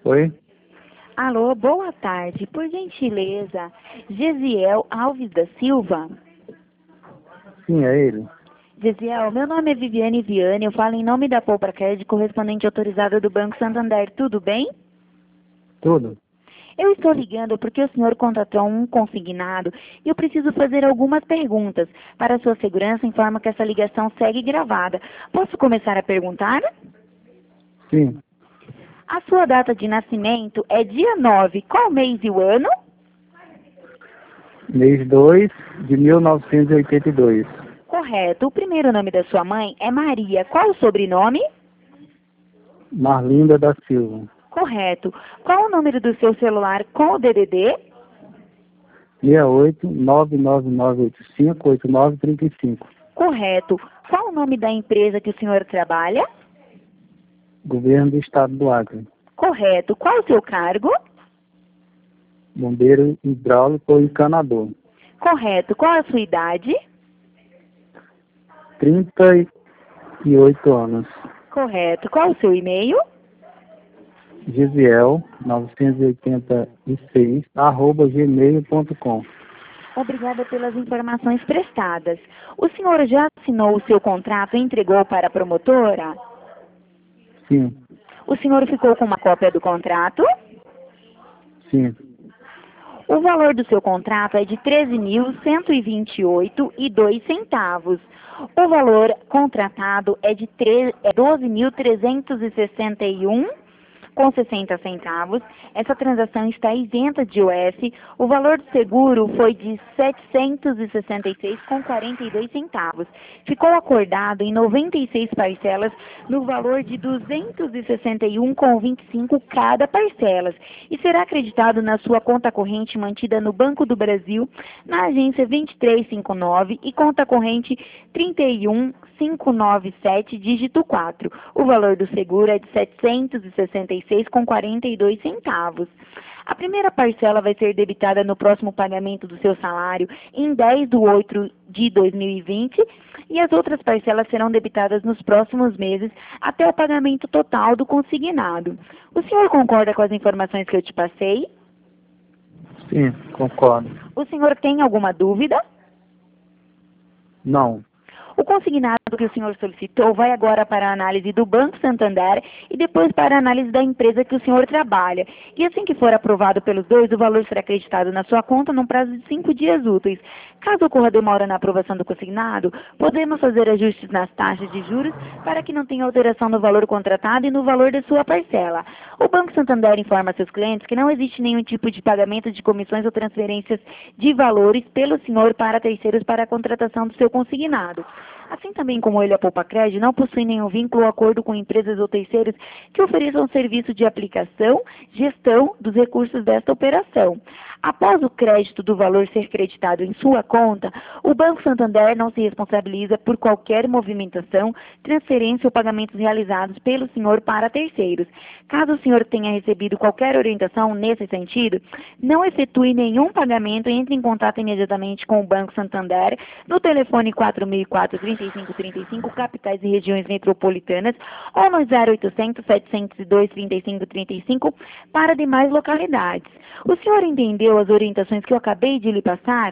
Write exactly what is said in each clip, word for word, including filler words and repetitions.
Oi? Alô, boa tarde. Por gentileza, Gesiel Alves da Silva? Sim, é ele. Gesiel, meu nome é Viviane Viane, eu falo em nome da Poupa Cred, correspondente autorizada do Banco Santander. Tudo bem? Tudo? Eu estou ligando porque o senhor contratou um consignado e eu preciso fazer algumas perguntas. Para sua segurança, informo que essa ligação segue gravada. Posso começar a perguntar? Sim. A sua data de nascimento é dia nove. Qual mês e o ano? Mês dois de mil novecentos e oitenta e dois. Correto. O primeiro nome da sua mãe é Maria. Qual o sobrenome? Marlinda da Silva. Correto. Qual o número do seu celular com o D D D? seis oito nove nove nove oito cinco oito nove três cinco. Correto. Qual o nome da empresa que o senhor trabalha? Governo do Estado do Acre. Correto. Qual o seu cargo? Bombeiro hidráulico e encanador. Correto. Qual a sua idade? trinta e oito anos. Correto. Qual o seu e-mail? Gesiel novecentos e oitenta e seis arroba gmail ponto com. Obrigada pelas informações prestadas. O senhor já assinou o seu contrato e entregou para a promotora? Sim. O senhor ficou com uma cópia do contrato? Sim. O valor do seu contrato é de treze mil cento e vinte e oito e dois centavos. O valor contratado é de doze mil trezentos e sessenta e um com sessenta centavos. Essa transação está isenta de I O F. O valor do seguro foi de setecentos e sessenta e seis com quarenta e dois centavos. Ficou acordado em noventa e seis parcelas no valor de duzentos e sessenta e um com vinte e cinco cada parcelas e será acreditado na sua conta corrente mantida no Banco do Brasil, na agência vinte e três cinquenta e nove e conta corrente trinta e um cinco nove sete, dígito quatro. O valor do seguro é de setecentos e sessenta e seis com quarenta e dois centavos. A primeira parcela vai ser debitada no próximo pagamento do seu salário em dez de oito de dois mil e vinte e as outras parcelas serão debitadas nos próximos meses até o pagamento total do consignado. O senhor concorda com as informações que eu te passei? Sim, concordo. O senhor tem alguma dúvida? Não. O consignado que o senhor solicitou vai agora para a análise do Banco Santander e depois para a análise da empresa que o senhor trabalha. E assim que for aprovado pelos dois, o valor será acreditado na sua conta num prazo de cinco dias úteis. Caso ocorra demora na aprovação do consignado, podemos fazer ajustes nas taxas de juros para que não tenha alteração no valor contratado e no valor da sua parcela. O Banco Santander informa seus clientes que não existe nenhum tipo de pagamento de comissões ou transferências de valores pelo senhor para terceiros para a contratação do seu consignado. Assim também como ele, a Poupa Cred, não possui nenhum vínculo ou acordo com empresas ou terceiros que ofereçam serviço de aplicação, gestão dos recursos desta operação. Após o crédito do valor ser creditado em sua conta, o Banco Santander não se responsabiliza por qualquer movimentação, transferência ou pagamentos realizados pelo senhor para terceiros. Caso o senhor tenha recebido qualquer orientação nesse sentido, não efetue nenhum pagamento e entre em contato imediatamente com o Banco Santander no telefone quatro mil e quatro, trinta e cinco trinta e cinco, capitais e regiões metropolitanas, ou no zero oitocentos, setecentos e dois, trinta e cinco trinta e cinco para demais localidades. O senhor entendeu as orientações que eu acabei de lhe passar?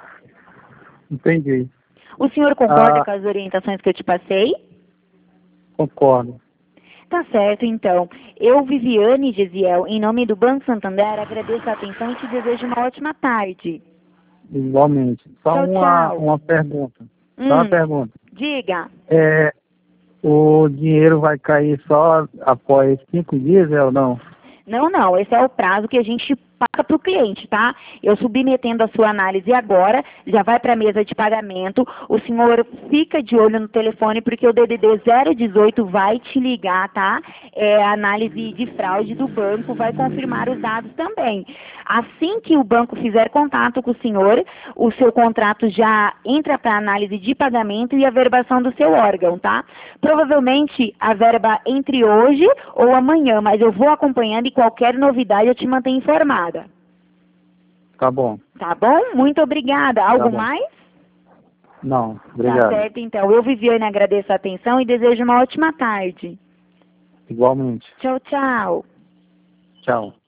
Entendi. O senhor concorda Ah, com as orientações que eu te passei? concordo. Tá certo, então. Eu, Viviane Gesiel, em nome do Banco Santander, agradeço a atenção e te desejo uma ótima tarde. Igualmente. Só Tchau, uma, tchau. uma pergunta. Só Hum, uma pergunta. diga. É, o dinheiro vai cair só após cinco dias, é ou não? Não, não, esse é o prazo que a gente passa para o cliente, tá? Eu submetendo a sua análise agora, já vai para a mesa de pagamento, o senhor fica de olho no telefone, porque o D D D zero dezoito vai te ligar, tá? É, a análise de fraude do banco vai confirmar os dados também. Assim que o banco fizer contato com o senhor, o seu contrato já entra para análise de pagamento e a verbação do seu órgão, tá? Provavelmente a verba entre hoje ou amanhã, mas eu vou acompanhando e qualquer novidade eu te mantenho informada. Tá bom. Tá bom? Muito obrigada. Algo Tá bom. mais? Não, obrigado. Tá certo, então. Eu, Viviane, agradeço a atenção e desejo uma ótima tarde. Igualmente. Tchau, tchau. Tchau.